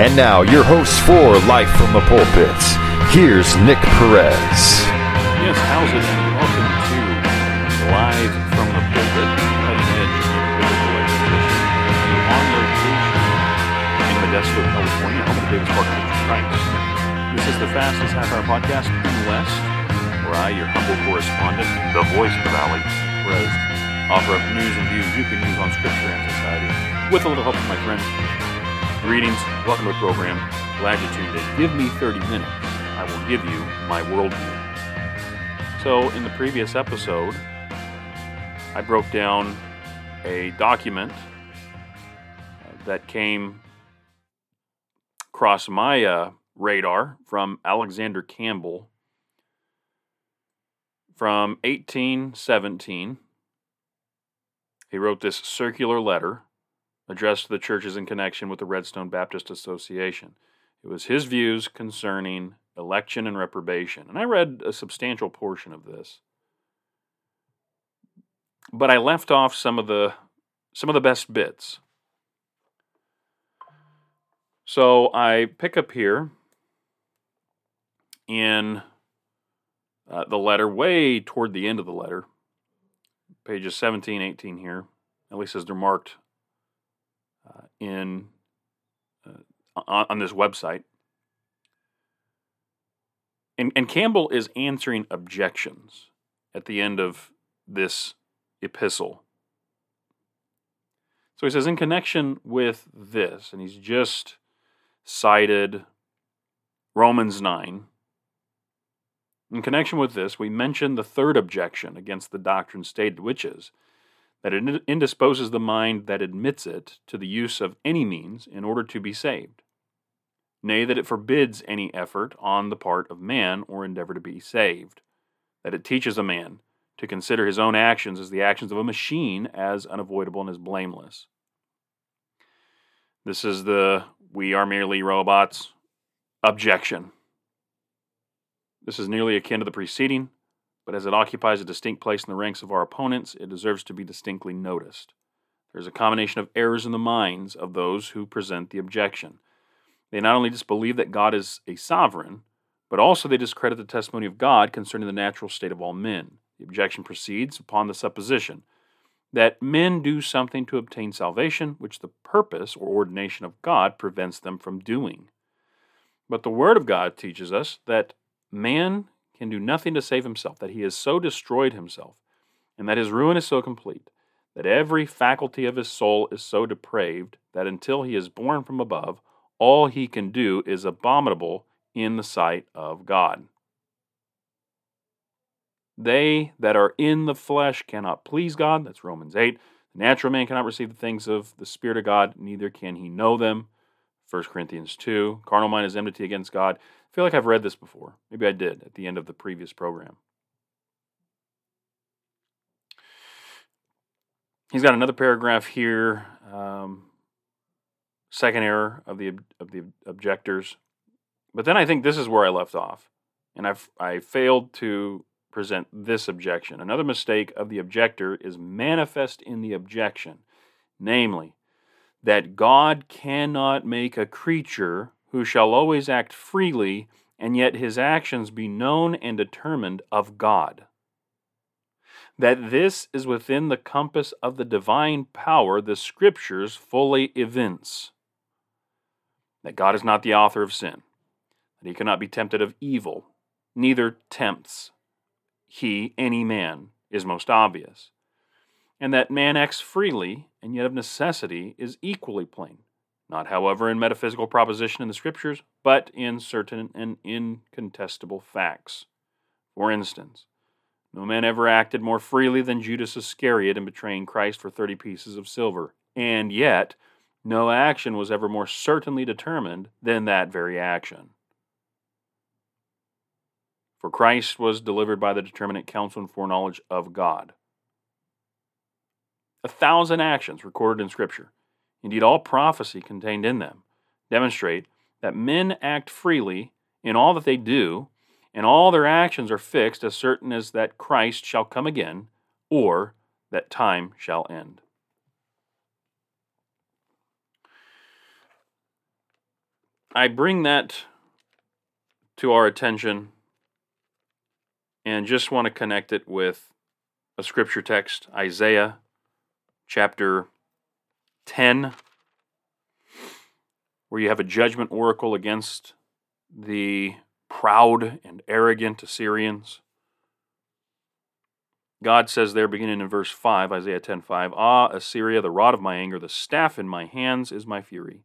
And now, your host for Life from the Pulpits, here's Nick Perez. Yes, how's it? And welcome to Live from the Pulpit, cutting edge biblical exposition, on location in Modesto, California, home of the Davis Park Church of Christ. This is the fastest half-hour podcast in the West, where I, your humble correspondent, the voice of the Valley, Perez, offer up news and views you can use on Scripture and society, with a little help from my friends. Greetings, welcome to the program. Glad you tuned in. Give me 30 minutes. I will give you my worldview. So, in the previous episode, I broke down a document that came across my radar from Alexander Campbell from 1817. He wrote this circular letter addressed to the churches in connection with the Redstone Baptist Association. It was his views concerning election and reprobation. And I read a substantial portion of this. But I left off some of the best bits. So I pick up here in the letter, way toward the end of the letter, pages 17, 18 here, at least as they're marked on this website. And Campbell is answering objections at the end of this epistle. So he says, in connection with this, and he's just cited Romans 9. In connection with this, we mentioned the third objection against the doctrine stated, which is that it indisposes the mind that admits it to the use of any means in order to be saved. Nay, that it forbids any effort on the part of man or endeavor to be saved. That it teaches a man to consider his own actions as the actions of a machine as unavoidable and as blameless. This is the "we are merely robots" objection. This is nearly akin to the preceding, but as it occupies a distinct place in the ranks of our opponents, it deserves to be distinctly noticed. There is a combination of errors in the minds of those who present the objection. They not only disbelieve that God is a sovereign, but also they discredit the testimony of God concerning the natural state of all men. The objection proceeds upon the supposition that men do something to obtain salvation, which the purpose or ordination of God prevents them from doing. But the Word of God teaches us that man can do nothing to save himself, that he has so destroyed himself, and that his ruin is so complete, that every faculty of his soul is so depraved, that until he is born from above, all he can do is abominable in the sight of God. They that are in the flesh cannot please God, that's Romans 8. The natural man cannot receive the things of the Spirit of God, neither can he know them, 1 Corinthians 2. Carnal mind is enmity against God. I feel like I've read this before. Maybe I did at the end of the previous program. He's got another paragraph here. Second error of the objectors. But then I think this is where I left off. And I failed to present this objection. Another mistake of the objector is manifest in the objection. Namely, that God cannot make a creature who shall always act freely, and yet his actions be known and determined of God. That this is within the compass of the divine power the Scriptures fully evince. That God is not the author of sin, that he cannot be tempted of evil, neither tempts he any man, is most obvious. And that man acts freely, and yet of necessity is equally plain. Not, however, in metaphysical proposition in the Scriptures, but in certain and incontestable facts. For instance, no man ever acted more freely than Judas Iscariot in betraying Christ for 30 pieces of silver, and yet no action was ever more certainly determined than that very action. For Christ was delivered by the determinate counsel and foreknowledge of God. 1,000 actions recorded in Scripture, indeed all prophecy contained in them, demonstrate that men act freely in all that they do, and all their actions are fixed as certain as that Christ shall come again, or that time shall end. I bring that to our attention and just want to connect it with a scripture text, Isaiah chapter 10, where you have a judgment oracle against the proud and arrogant Assyrians. God says there, beginning in verse 5, Isaiah 10:5, "Ah, Assyria, the rod of my anger, the staff in my hands is my fury.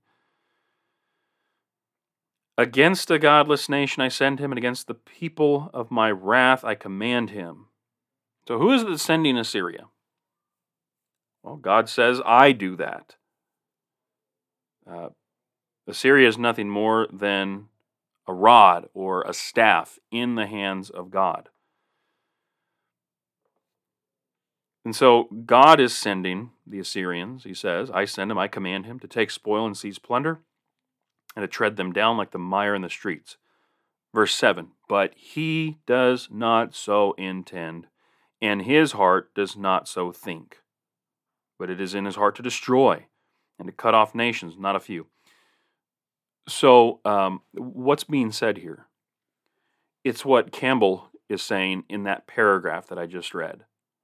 Against a godless nation I send him, and against the people of my wrath I command him." So who is it that's sending Assyria? Well, God says, I do that. Assyria is nothing more than a rod or a staff in the hands of God. And so God is sending the Assyrians, he says, I send him, I command him to take spoil and seize plunder and to tread them down like the mire in the streets. Verse 7, but he does not so intend, and his heart does not so think. But it is in his heart to destroy and to cut off nations, not a few. So what's being said here? It's what Campbell is saying in that paragraph that I just read.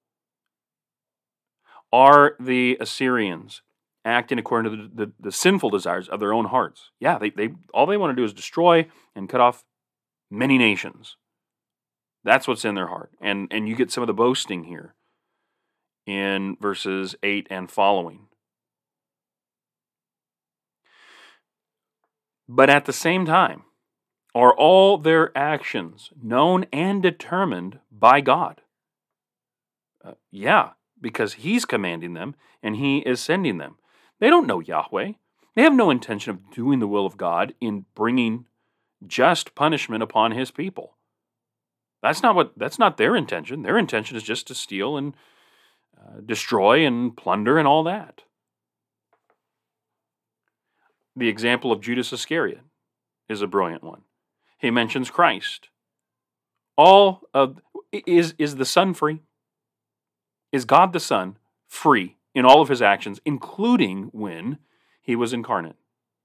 Are the Assyrians acting according to the sinful desires of their own hearts? Yeah, they all they want to do is destroy and cut off many nations. That's what's in their heart. And you get some of the boasting here in verses 8 and following. But at the same time, are all their actions known and determined by God? Yeah, because he's commanding them and he is sending them. They don't know Yahweh. They have no intention of doing the will of God in bringing just punishment upon his people. That's not their intention. Their intention is just to steal and destroy and plunder and all that. The example of Judas Iscariot is a brilliant one. He mentions Christ. Is the Son free? Is God the Son free in all of his actions, including when he was incarnate?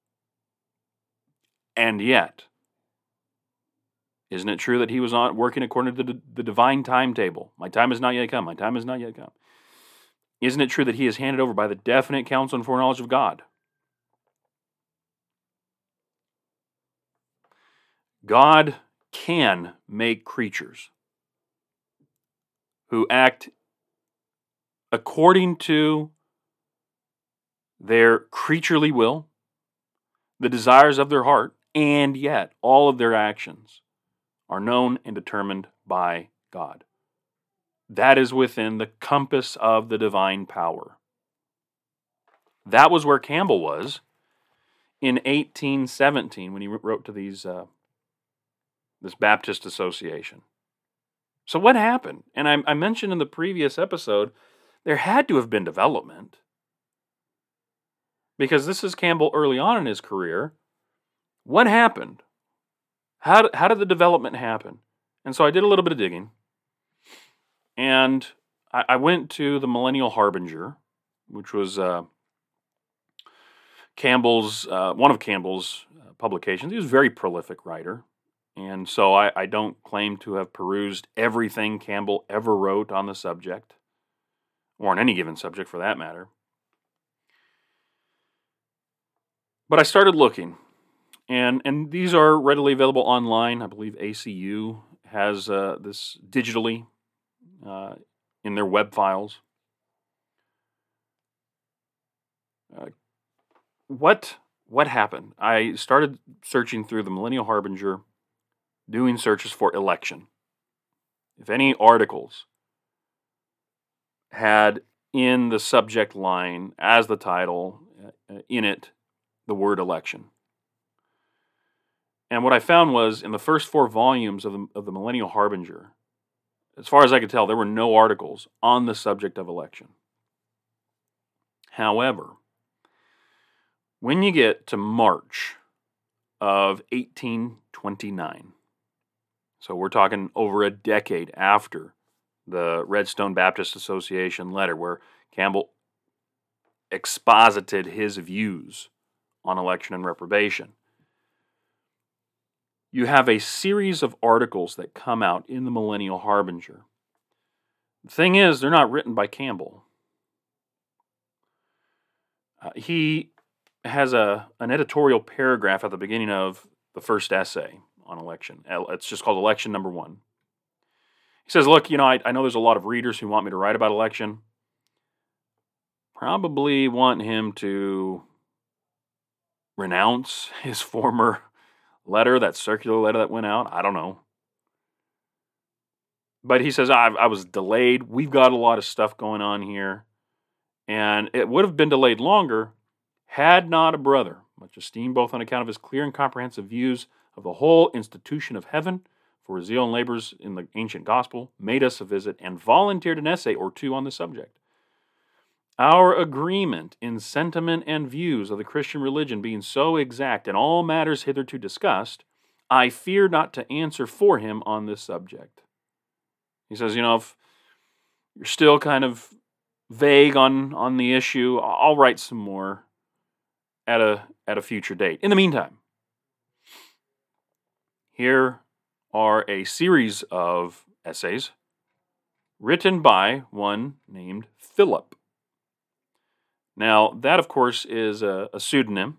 And yet, isn't it true that he was not working according to the divine timetable? My time has not yet come. My time has not yet come. Isn't it true that he is handed over by the definite counsel and foreknowledge of God? God can make creatures who act according to their creaturely will, the desires of their heart, and yet all of their actions are known and determined by God. That is within the compass of the divine power. That was where Campbell was in 1817 when he wrote to this Baptist association. So what happened? And I mentioned in the previous episode, there had to have been development. Because this is Campbell early on in his career. What happened? How did the development happen? And so I did a little bit of digging. And I went to the Millennial Harbinger, which was Campbell's one of Campbell's publications. He was a very prolific writer. And so I don't claim to have perused everything Campbell ever wrote on the subject, or on any given subject for that matter. But I started looking, and these are readily available online. I believe ACU has this digitally in their web files. What happened? I started searching through the Millennial Harbinger, doing searches for election. If any articles had in the subject line as the title, in it, the word election. And what I found was in the first 4 volumes of the Millennial Harbinger, as far as I could tell, there were no articles on the subject of election. However, when you get to March of 1829, so we're talking over a decade after the Redstone Baptist Association letter where Campbell exposited his views on election and reprobation. you have a series of articles that come out in the Millennial Harbinger. The thing is, they're not written by Campbell. He has an editorial paragraph at the beginning of the first essay on election. It's just called Election Number 1. He says, look, I know there's a lot of readers who want me to write about election. Probably want him to renounce his former letter, that circular letter that went out. I don't know. But he says, I was delayed. We've got a lot of stuff going on here. And it would have been delayed longer had not a brother, much esteemed both on account of his clear and comprehensive views of the whole institution of heaven, for his zeal and labors in the ancient gospel, made us a visit and volunteered an essay or two on the subject. Our agreement in sentiment and views of the Christian religion being so exact in all matters hitherto discussed, I fear not to answer for him on this subject. He says, if you're still kind of vague on the issue, I'll write some more at a future date. In the meantime, here are a series of essays written by one named Philip. Now, that, of course, is a pseudonym,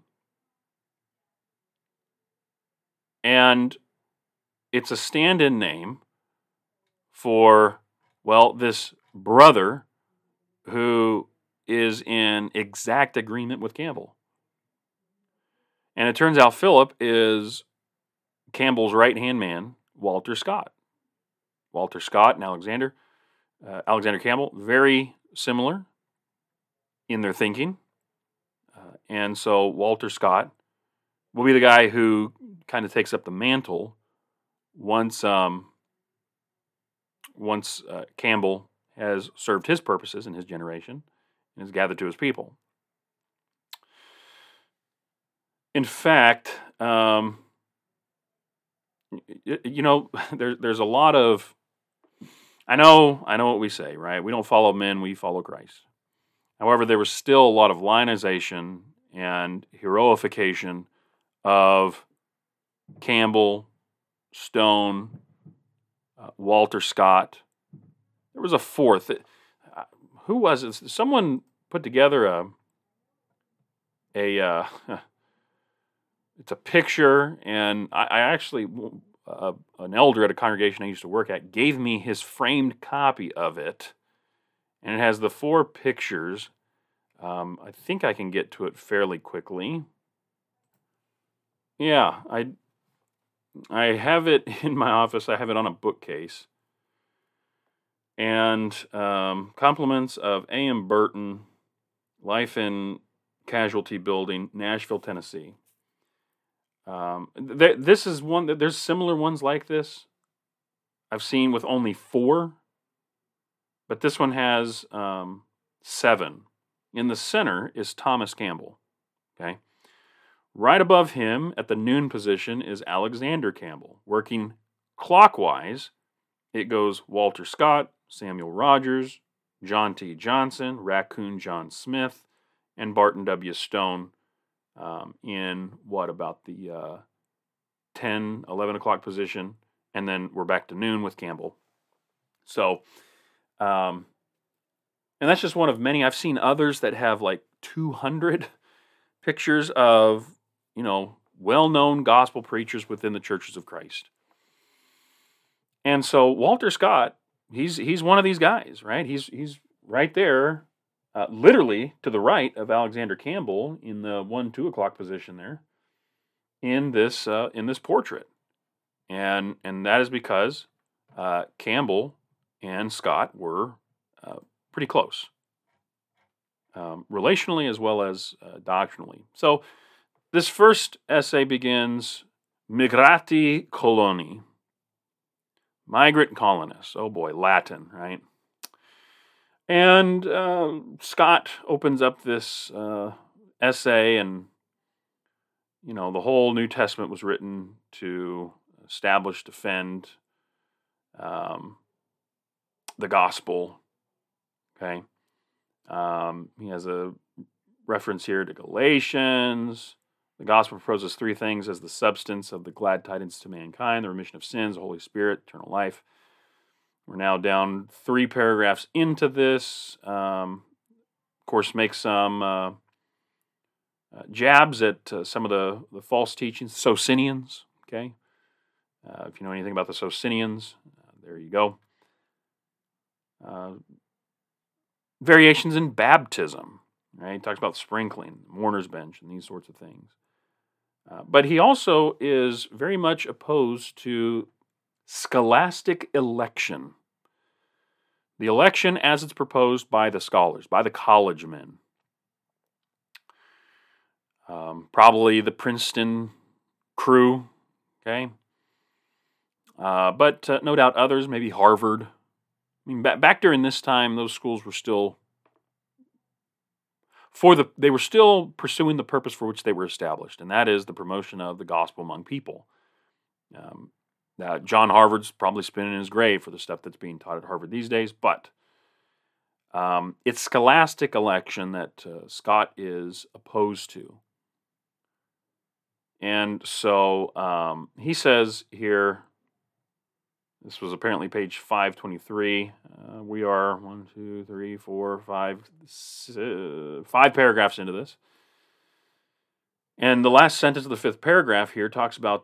and it's a stand-in name for, this brother who is in exact agreement with Campbell. And it turns out Philip is Campbell's right-hand man, Walter Scott. Walter Scott and Alexander Campbell, very similar in their thinking. And so Walter Scott will be the guy who kind of takes up the mantle once Campbell has served his purposes in his generation and is gathered to his people. In fact, there's a lot of, I know what we say, right? We don't follow men, we follow Christ. However, there was still a lot of lionization and heroification of Campbell, Stone, Walter Scott. There was a fourth. Who was it? Someone put together it's a picture, and I actually, an elder at a congregation I used to work at gave me his framed copy of it, and it has the 4 pictures. I think I can get to it fairly quickly. Yeah, I have it in my office. I have it on a bookcase. And compliments of A.M. Burton, Life in Casualty Building, Nashville, Tennessee. This is one that there's similar ones like this I've seen with only 4, but this one has 7. In the center is Thomas Campbell. Okay, right above him at the noon position is Alexander Campbell. Working clockwise, it goes Walter Scott, Samuel Rogers, John T. Johnson, Raccoon John Smith, and Barton W. Stone. In about the 10, 11 o'clock position, and then we're back to noon with Campbell. So, and that's just one of many. I've seen others that have like 200 pictures of, well-known gospel preachers within the churches of Christ. And so Walter Scott, he's one of these guys, right? He's right there. Literally to the right of Alexander Campbell in the 1-2 o'clock position there in this portrait, and that is because Campbell and Scott were pretty close, relationally as well as doctrinally. So this first essay begins Migrati Coloni, migrant colonists. Oh boy, Latin, right? And Scott opens up this essay, and, the whole New Testament was written to establish, defend the gospel. Okay. He has a reference here to Galatians, The gospel proposes three things as the substance of the glad tidings to mankind: the remission of sins, the Holy Spirit, eternal life. We're now down 3 paragraphs into this. Of course, make some jabs at some of the false teachings, Socinians. Okay, if you know anything about the Socinians, there you go. Variations in baptism. Right, he talks about sprinkling, mourner's bench, and these sorts of things. But he also is very much opposed to scholastic election. The election as it's proposed by the scholars, by the college men. Probably the Princeton crew, okay? But no doubt others, maybe Harvard. I mean, back during this time, those schools were still they were still pursuing the purpose for which they were established, and that is the promotion of the gospel among people. John Harvard's probably spinning in his grave for the stuff that's being taught at Harvard these days, but it's scholastic election that Scott is opposed to. And so he says here, this was apparently page 523. We are 5 paragraphs into this. And the last sentence of the 5th paragraph here talks about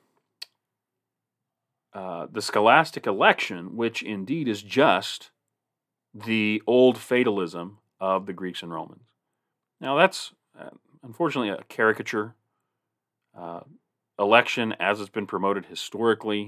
the scholastic election, which indeed is just the old fatalism of the Greeks and Romans. Now that's unfortunately a caricature. Election, as it's been promoted historically,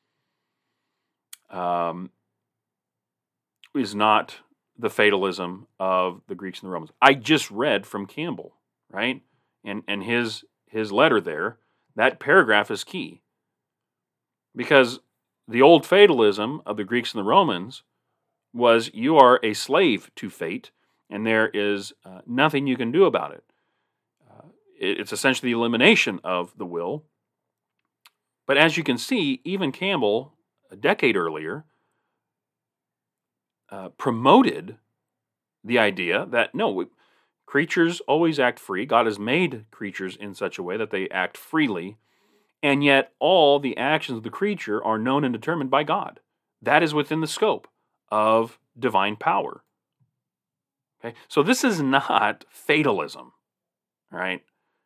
is not the fatalism of the Greeks and the Romans. I just read from Campbell, right? And his letter there, that paragraph is key. Because the old fatalism of the Greeks and the Romans was you are a slave to fate, and there is nothing you can do about it. It's essentially the elimination of the will. But as you can see, even Campbell, a decade earlier, promoted the idea that no, creatures always act free. God has made creatures in such a way that they act freely, and yet all the actions of the creature are known and determined by God. That is within the scope of divine power. Okay, so this is not fatalism, right?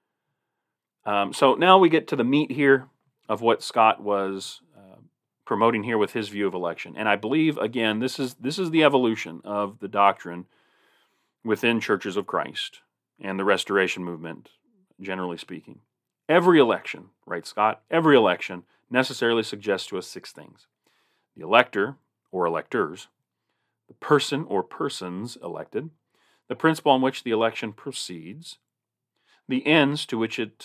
So now we get to the meat here of what Scott was promoting here with his view of election. And I believe, again, this is the evolution of the doctrine within churches of Christ and the Restoration movement, generally speaking. Every election, writes Scott, every election necessarily suggests to us 6 things. The elector or electors, the person or persons elected, the principle on which the election proceeds, the ends to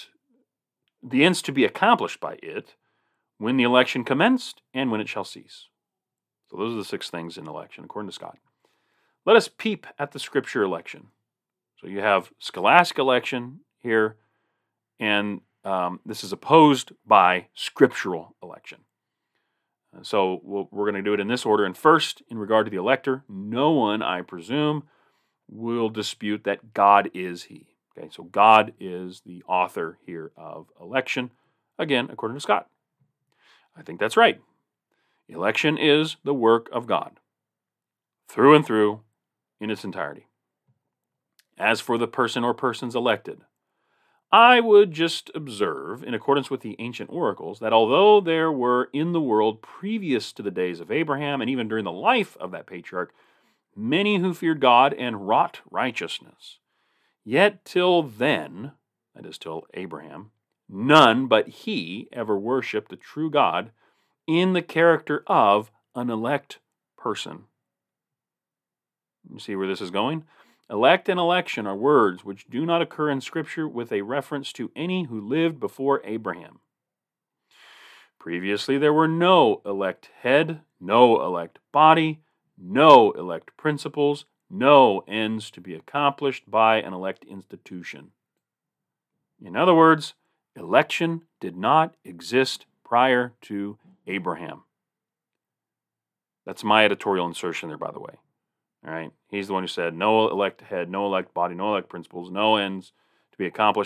be accomplished by it, when the election commenced, and when it shall cease. So those are the 6 things in election, according to Scott. Let us peep at the Scripture election. So you have scholastic election here, and this is opposed by scriptural election. So we're going to do it in this order. And first, in regard to the elector, no one, I presume, will dispute that God is He. Okay, so God is the author here of election, again, according to Scott. I think that's right. Election is the work of God, through and through, in its entirety. As for the person or persons elected, I would just observe, in accordance with the ancient oracles, that although there were in the world previous to the days of Abraham, and even during the life of that patriarch, many who feared God and wrought righteousness, yet till then, that is till Abraham, none but he ever worshipped the true God in the character of an elect person. You see where this is going? Elect and election are words which do not occur in Scripture with a reference to any who lived before Abraham. Previously, there were no elect head, no elect body, no elect principles, no ends to be accomplished by an elect institution. In other words, election did not exist prior to Abraham. That's my editorial insertion there, by the way. All right, he's the one who said no elect head, no elect body, no elect principles, no ends to be accomplished.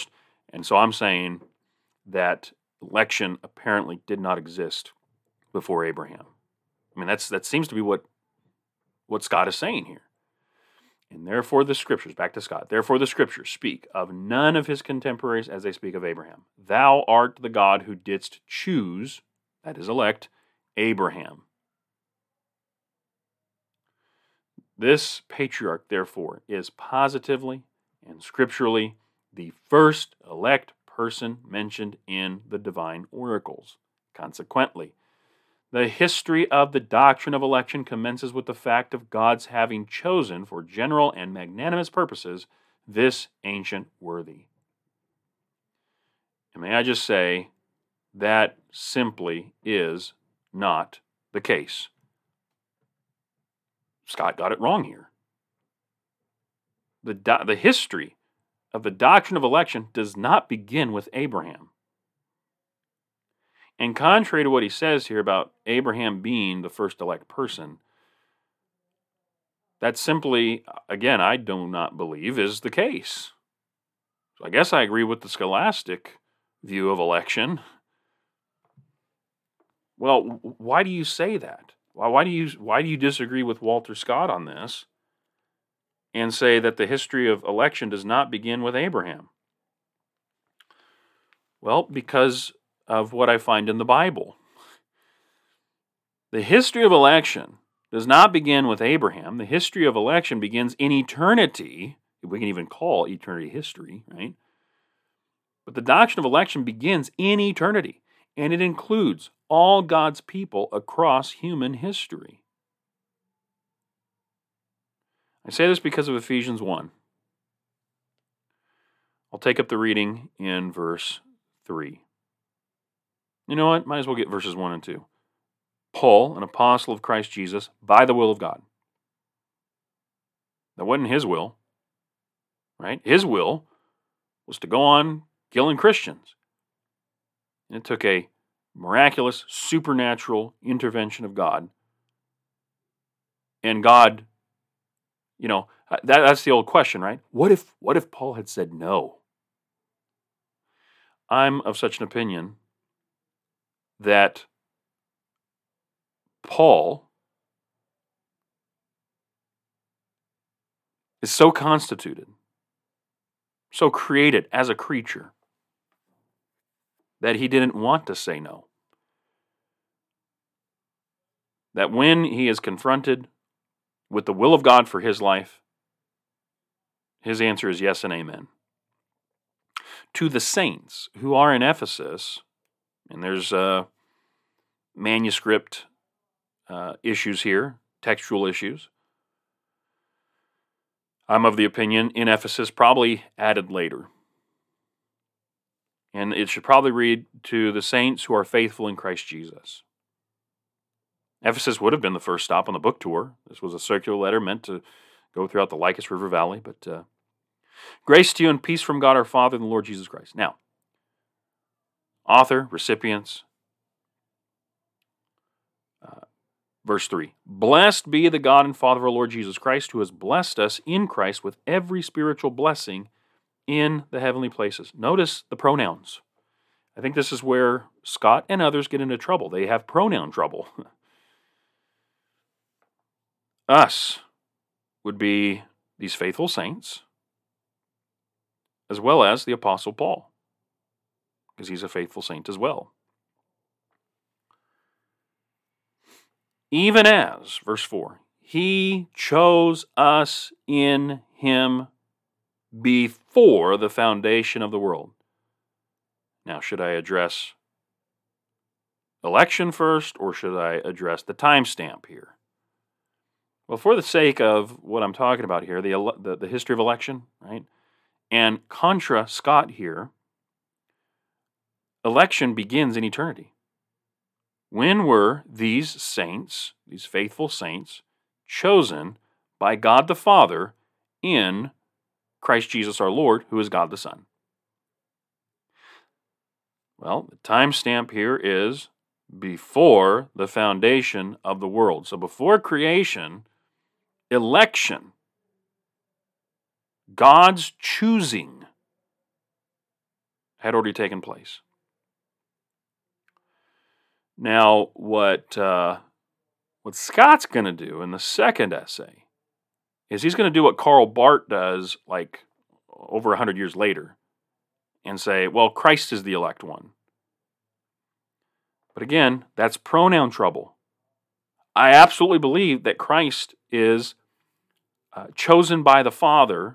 And so I'm saying that election apparently did not exist before Abraham. I mean, that seems to be what Scott is saying here. And therefore the scriptures, back to Scott, therefore the scriptures speak of none of his contemporaries as they speak of Abraham. Thou art the God who didst choose, that is elect, Abraham. This patriarch, therefore, is positively and scripturally the first elect person mentioned in the divine oracles. Consequently, the history of the doctrine of election commences with the fact of God's having chosen for general and magnanimous purposes this ancient worthy. And may I just say, that simply is not the case. Scott got it wrong here. The history of the doctrine of election does not begin with Abraham. And contrary to what he says here about Abraham being the first elect person, that simply, again, I do not believe is the case. So I guess I agree with the scholastic view of election. Well, why do you say that? Why do you disagree with Walter Scott on this and say that the history of election does not begin with Abraham? Well, because of what I find in the Bible. The history of election does not begin with Abraham. The history of election begins in eternity. We can even call eternity history, right? But the doctrine of election begins in eternity, and it includes all God's people across human history. I say this because of Ephesians 1. I'll take up the reading in verse 3. You know what? Might as well get verses 1 and 2. Paul, an apostle of Christ Jesus, by the will of God. That wasn't his will, right? His will was to go on killing Christians. And it took a miraculous, supernatural intervention of God. And God, that's the old question, right? What if Paul had said no? I'm of such an opinion that Paul is so constituted, so created as a creature, that he didn't want to say no. That when he is confronted with the will of God for his life, his answer is yes and amen. To the saints who are in Ephesus, and there's manuscript issues here, textual issues. I'm of the opinion in Ephesus, probably added later. And it should probably read to the saints who are faithful in Christ Jesus. Ephesus would have been the first stop on the book tour. This was a circular letter meant to go throughout the Lycus River Valley. But grace to you and peace from God our Father and the Lord Jesus Christ. Now, author, recipients, verse 3. Blessed be the God and Father of our Lord Jesus Christ, who has blessed us in Christ with every spiritual blessing in the heavenly places. Notice the pronouns. I think this is where Scott and others get into trouble. They have pronoun trouble. Us would be these faithful saints, as well as the Apostle Paul, because he's a faithful saint as well. Even as, verse 4, he chose us in him before the foundation of the world. Now, should I address election first, or should I address the timestamp here? Well, for the sake of what I'm talking about here, the history of election, right? And contra Scott here, election begins in eternity. When were these saints, these faithful saints, chosen by God the Father in Christ Jesus our Lord, who is God the Son? Well, the timestamp here is before the foundation of the world. So before creation, election, God's choosing, had already taken place. Now, what Scott's going to do in the second essay is he's going to do what Karl Barth does like over 100 years later and say, well, Christ is the elect one. But again, that's pronoun trouble. I absolutely believe that Christ is chosen by the Father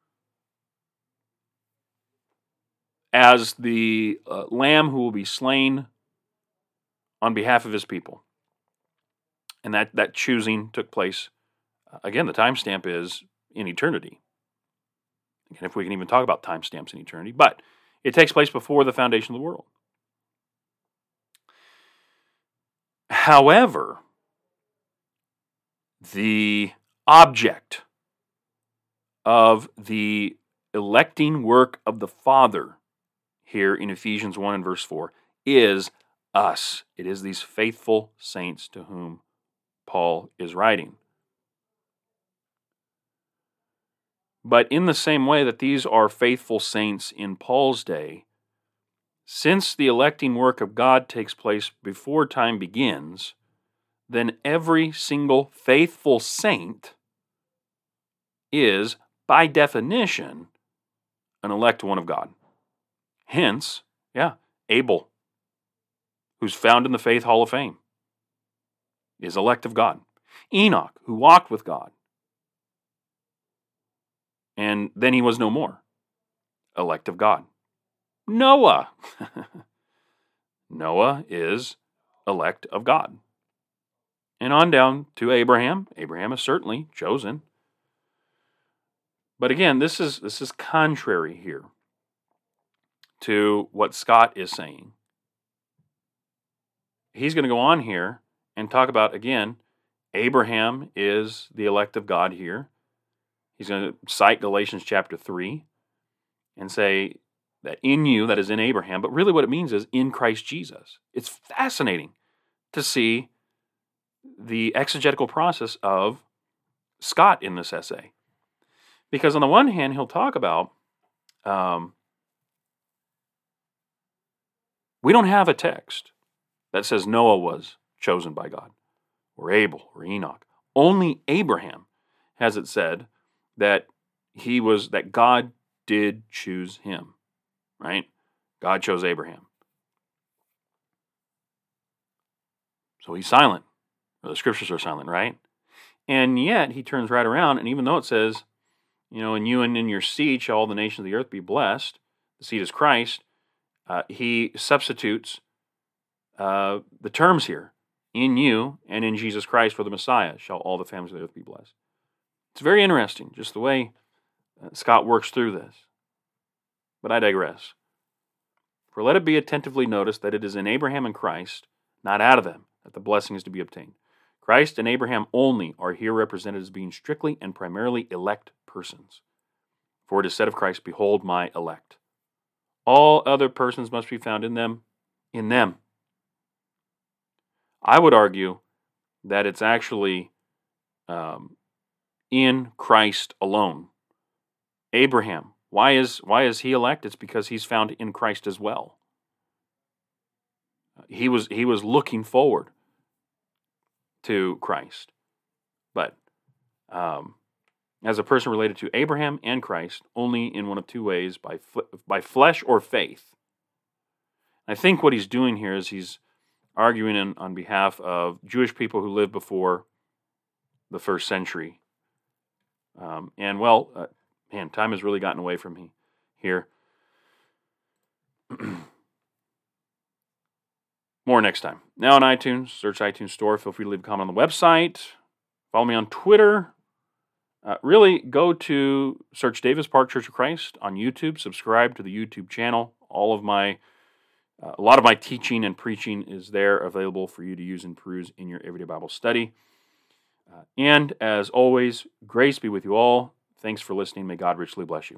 as the lamb who will be slain on behalf of his people. And that choosing took place, again, the timestamp is in eternity. And if we can even talk about timestamps in eternity, but it takes place before the foundation of the world. However, the object of the electing work of the Father here in Ephesians 1 and verse 4 is us. It is these faithful saints to whom Paul is writing. But in the same way that these are faithful saints in Paul's day, since the electing work of God takes place before time begins, then every single faithful saint is, by definition, an elect one of God. Hence, Abel, who's found in the Faith Hall of Fame, is elect of God. Enoch, who walked with God, and then he was no more, elect of God. Noah, Noah is elect of God. And on down to Abraham. Abraham is certainly chosen. But again, this is contrary here to what Scott is saying. He's going to go on here and talk about, again, Abraham is the elect of God here. He's going to cite Galatians chapter 3 and say that in you, that is in Abraham, but really what it means is in Christ Jesus. It's fascinating to see the exegetical process of Scott in this essay. Because on the one hand, he'll talk about, we don't have a text that says Noah was chosen by God, or Abel, or Enoch. Only Abraham has it said that that God did choose him, right? God chose Abraham. So he's silent. Or the scriptures are silent, right? And yet he turns right around, and even though it says, in you and in your seed shall all the nations of the earth be blessed, the seed is Christ, he substitutes the terms here. In you and in Jesus Christ for the Messiah shall all the families of the earth be blessed. It's very interesting, just the way Scott works through this. But I digress. For let it be attentively noticed that it is in Abraham and Christ, not out of them, that the blessing is to be obtained. Christ and Abraham only are here represented as being strictly and primarily elect persons. For it is said of Christ, behold my elect. All other persons must be found in them. I would argue that it's actually in Christ alone. Abraham, why is he elect? It's because he's found in Christ as well. He was looking forward to Christ, but as a person related to Abraham and Christ, only in one of two ways: by flesh or faith. I think what he's doing here is he's arguing on behalf of Jewish people who lived before the first century. Time has really gotten away from me here. More next time. Now on iTunes, search iTunes Store. Feel free to leave a comment on the website. Follow me on Twitter. Really, go to search Davis Park Church of Christ on YouTube. Subscribe to the YouTube channel. A lot of my teaching and preaching is there, available for you to use and peruse in your everyday Bible study. And as always, grace be with you all. Thanks for listening. May God richly bless you.